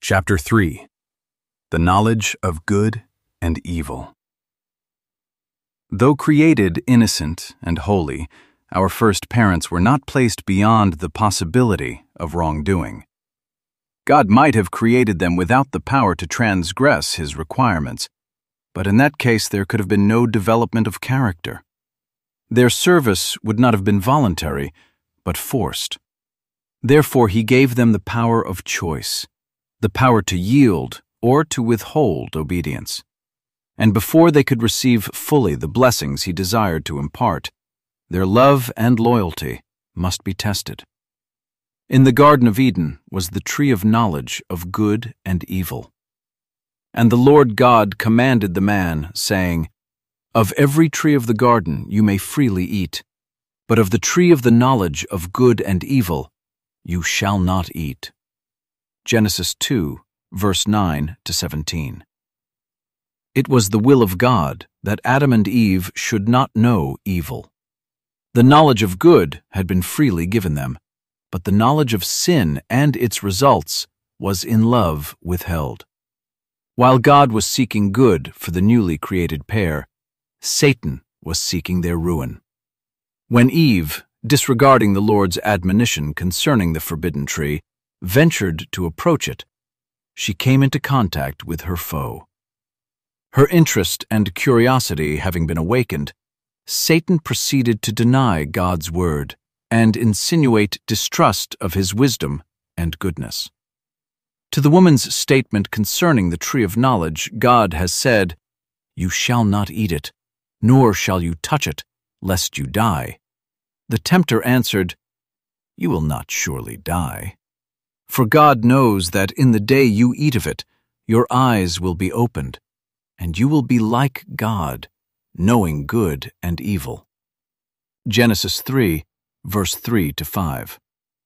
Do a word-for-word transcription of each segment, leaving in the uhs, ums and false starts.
Chapter three. The Knowledge of Good and Evil. Though created innocent and holy, our first parents were not placed beyond the possibility of wrongdoing. God might have created them without the power to transgress His requirements, but in that case there could have been no development of character. Their service would not have been voluntary, but forced. Therefore He gave them the power of choice, the power to yield or to withhold obedience. And before they could receive fully the blessings He desired to impart, their love and loyalty must be tested. In the Garden of Eden was the tree of knowledge of good and evil. And the Lord God commanded the man, saying, "Of every tree of the garden you may freely eat, but of the tree of the knowledge of good and evil you shall not eat." Genesis two, verse nine to seventeen. It was the will of God that Adam and Eve should not know evil. The knowledge of good had been freely given them, but the knowledge of sin and its results was in love withheld. While God was seeking good for the newly created pair, Satan was seeking their ruin. When Eve, disregarding the Lord's admonition concerning the forbidden tree, ventured to approach it, she came into contact with her foe. Her interest and curiosity having been awakened, Satan proceeded to deny God's word and insinuate distrust of His wisdom and goodness. To the woman's statement concerning the tree of knowledge, God has said, "You shall not eat it, nor shall you touch it, lest you die." The tempter answered, "You will not surely die. For God knows that in the day you eat of it, your eyes will be opened, and you will be like God, knowing good and evil." Genesis three, verse three to five.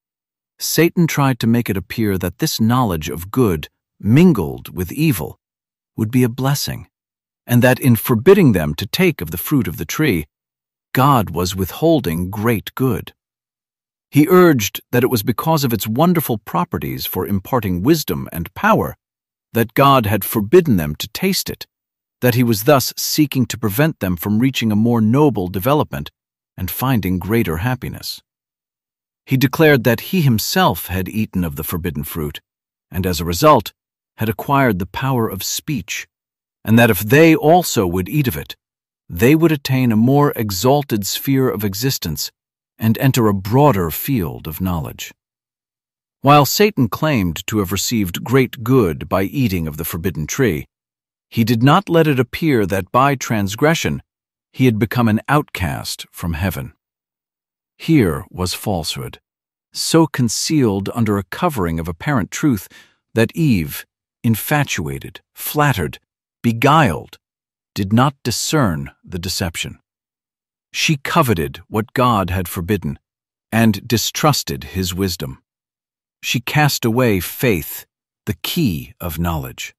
Satan tried to make it appear that this knowledge of good mingled with evil would be a blessing, and that in forbidding them to take of the fruit of the tree, God was withholding great good. He urged that it was because of its wonderful properties for imparting wisdom and power that God had forbidden them to taste it, that He was thus seeking to prevent them from reaching a more noble development and finding greater happiness. He declared that He Himself had eaten of the forbidden fruit, and as a result had acquired the power of speech, and that if they also would eat of it, they would attain a more exalted sphere of existence and enter a broader field of knowledge. While Satan claimed to have received great good by eating of the forbidden tree, he did not let it appear that by transgression he had become an outcast from heaven. Here was falsehood, so concealed under a covering of apparent truth that Eve, infatuated, flattered, beguiled, did not discern the deception. She coveted what God had forbidden and distrusted His wisdom. She cast away faith, the key of knowledge.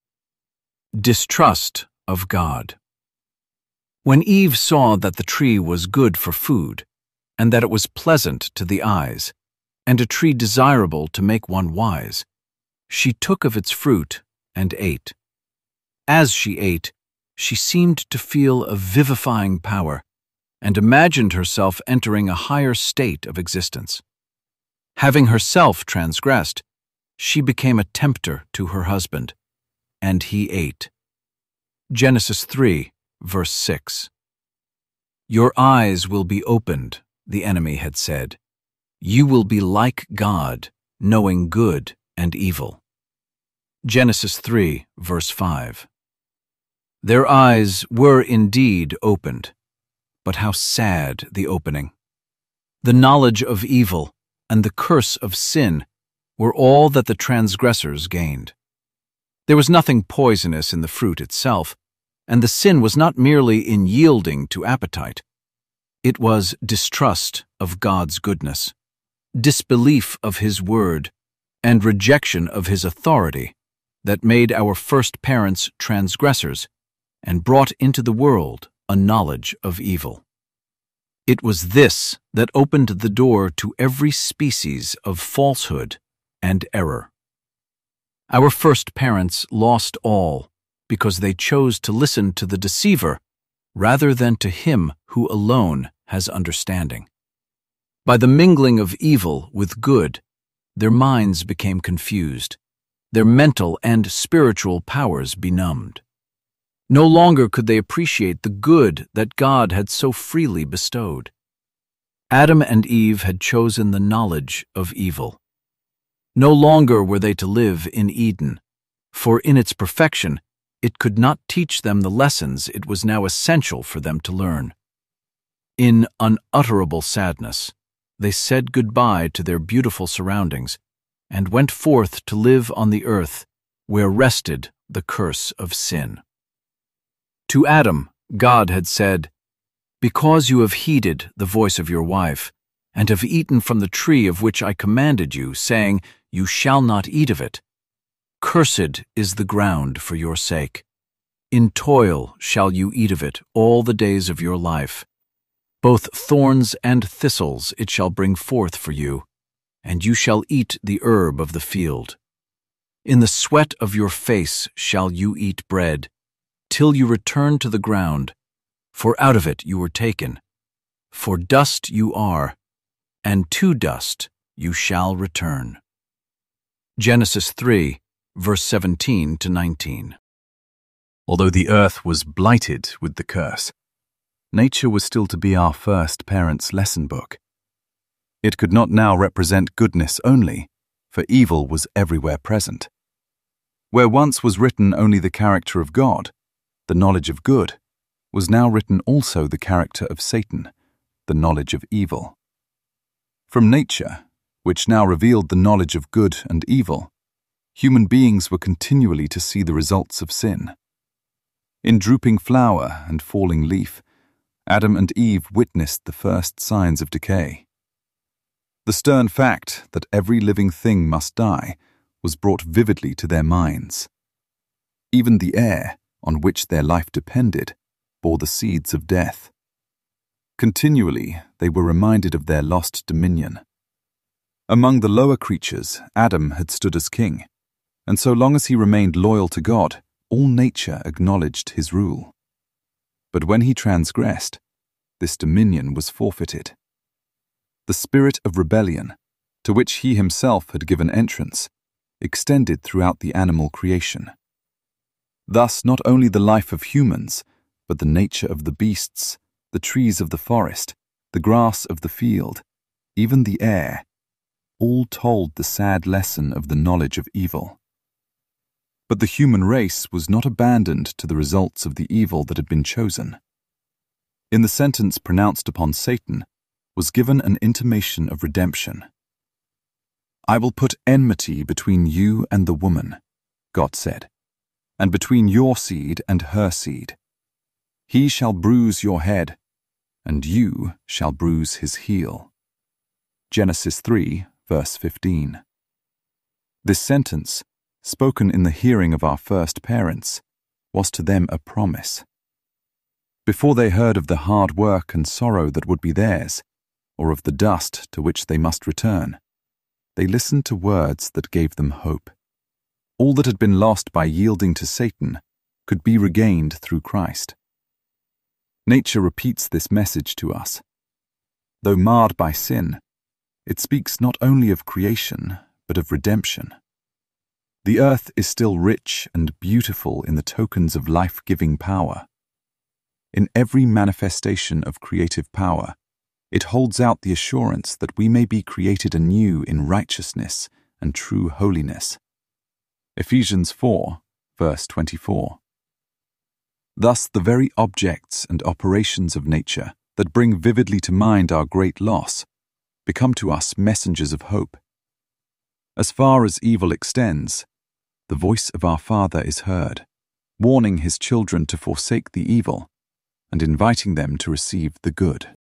Distrust of God. When Eve saw that the tree was good for food, and that it was pleasant to the eyes, and a tree desirable to make one wise, she took of its fruit and ate. As she ate, she seemed to feel a vivifying power, and imagined herself entering a higher state of existence. Having herself transgressed, she became a tempter to her husband, and he ate. Genesis three, verse six. "Your eyes will be opened," the enemy had said. "You will be like God, knowing good and evil." Genesis three, verse five. Their eyes were indeed opened, but how sad the opening. The knowledge of evil and the curse of sin were all that the transgressors gained. There was nothing poisonous in the fruit itself, and the sin was not merely in yielding to appetite. It was distrust of God's goodness, disbelief of His word, and rejection of His authority that made our first parents transgressors and brought into the world a knowledge of evil. It was this that opened the door to every species of falsehood and error. Our first parents lost all because they chose to listen to the deceiver rather than to him who alone has understanding. By the mingling of evil with good, their minds became confused, their mental and spiritual powers benumbed. No longer could they appreciate the good that God had so freely bestowed. Adam and Eve had chosen the knowledge of evil. No longer were they to live in Eden, for in its perfection, it could not teach them the lessons it was now essential for them to learn. In unutterable sadness, they said goodbye to their beautiful surroundings and went forth to live on the earth where rested the curse of sin. To Adam, God had said, "Because you have heeded the voice of your wife, and have eaten from the tree of which I commanded you, saying, 'You shall not eat of it,' cursed is the ground for your sake. In toil shall you eat of it all the days of your life. Both thorns and thistles it shall bring forth for you, and you shall eat the herb of the field. In the sweat of your face shall you eat bread, till you return to the ground, for out of it you were taken. For dust you are, and to dust you shall return." Genesis three, verse seventeen to nineteen. Although the earth was blighted with the curse, nature was still to be our first parents' lesson book. It could not now represent goodness only, for evil was everywhere present. Where once was written only the character of God, the knowledge of good, was now written also the character of Satan, the knowledge of evil. From nature, which now revealed the knowledge of good and evil, human beings were continually to see the results of sin. In drooping flower and falling leaf, Adam and Eve witnessed the first signs of decay. The stern fact that every living thing must die was brought vividly to their minds. Even the air, on which their life depended, bore the seeds of death. Continually, they were reminded of their lost dominion. Among the lower creatures, Adam had stood as king, and so long as he remained loyal to God, all nature acknowledged his rule. But when he transgressed, this dominion was forfeited. The spirit of rebellion, to which he himself had given entrance, extended throughout the animal creation. Thus, not only the life of humans, but the nature of the beasts, the trees of the forest, the grass of the field, even the air, all told the sad lesson of the knowledge of evil. But the human race was not abandoned to the results of the evil that had been chosen. In the sentence pronounced upon Satan was given an intimation of redemption. "I will put enmity between you and the woman," God said, "and between your seed and her seed. He shall bruise your head, and you shall bruise his heel." Genesis three, verse fifteen. This sentence, spoken in the hearing of our first parents, was to them a promise. Before they heard of the hard work and sorrow that would be theirs, or of the dust to which they must return, they listened to words that gave them hope. All that had been lost by yielding to Satan could be regained through Christ. Nature repeats this message to us. Though marred by sin, it speaks not only of creation, but of redemption. The earth is still rich and beautiful in the tokens of life-giving power. In every manifestation of creative power, it holds out the assurance that we may be created anew in righteousness and true holiness. Ephesians four, verse twenty-four. Thus the very objects and operations of nature that bring vividly to mind our great loss become to us messengers of hope. As far as evil extends, the voice of our Father is heard, warning his children to forsake the evil and inviting them to receive the good.